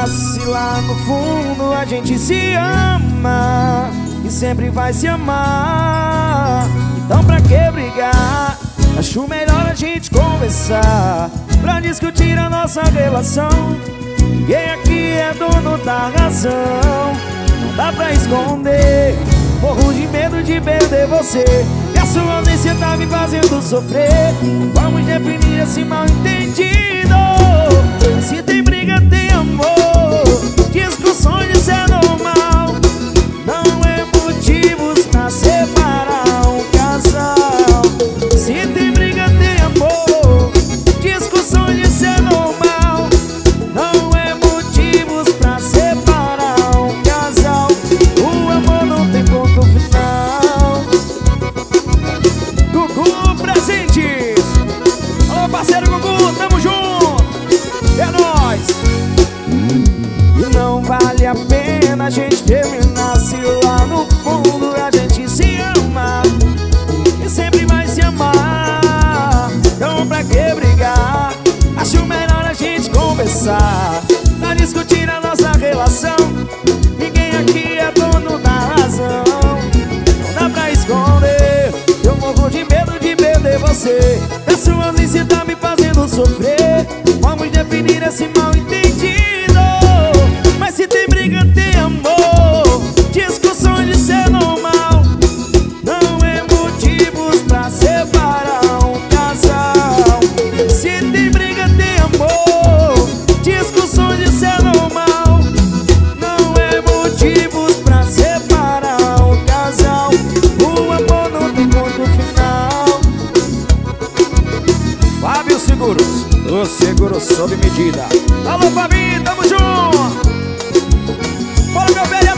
nasce lá no fundo, a gente se ama e sempre vai se amar. Então pra que brigar? Acho melhor a gente conversar pra discutir a nossa relação. Ninguém aqui é dono da razão, não dá pra esconder. Morro de medo de perder você, e a sua ausência tá me fazendo sofrer. Vamos definir esse mal entendido. Se tem briga, tem amor. Discussões, isso é normal. Não é motivos pra separar um casal. Se tem briga, tem amor. Discussões, isso é normal. Não é motivos pra separar um casal. O amor não tem ponto final. Gugu Presentes. Alô, parceiro Gugu, tamo junto. É nóis. E não vale a pena a gente terminar se lá no fundo a gente se ama e sempre vai se amar. Então pra que brigar? Acho melhor a gente conversar pra discutir a nossa relação. Ninguém aqui é dono da razão, não dá pra esconder. Eu morro de medo de perder você, a sua ausência tá me fazendo sofrer. Vamos definir esse mal entendido. Mas se tem briga, tem amor. Discussões, isso é normal. Não é motivos pra separar um casal. Se tem briga, tem amor. Discussões, isso é normal. Não é motivos pra separar um casal. O amor não tem ponto final. Fábio Seguros, o seguro sob medida. Alô, Fabinho, tamo junto. Bora, meu velho.